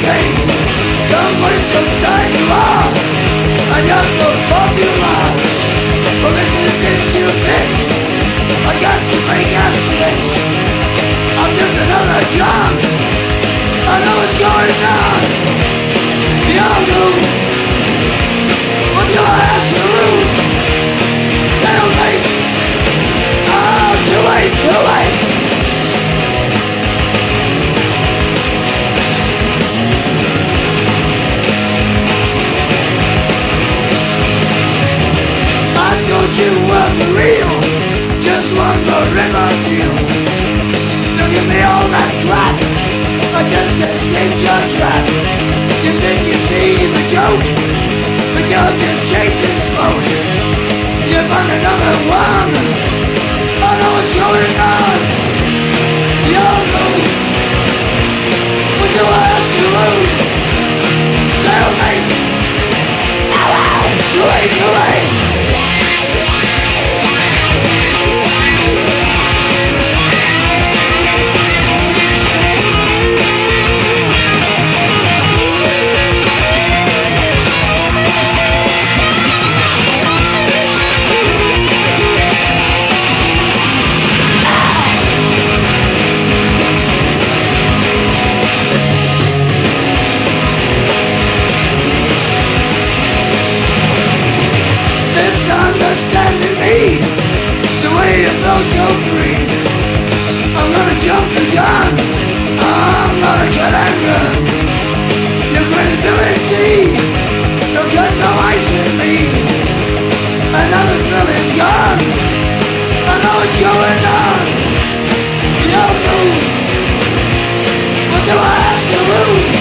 change. Somebody so tight you are, and you're so popular. Well, this is into bitch. I got to make a switch. I'm just another John. I know what's going on. You're new. What do I have to lose? Stalemate. Oh, too late, too late. Don't you want the real? Just one more river deal. Don't give me all that crap. I just escaped your trap. You think you see the joke, but you're just chasing smoke. You're on another one. I know what's going on. You're new. What do I have to lose? Stalemate. Ow, too late, too late. Understanding me, the way you feel so free. I'm gonna jump the gun, I'm gonna get angry. Your credibility, you've got no ice in me. Another thrill is gone, I know what's going on. You're new, what do I have to lose?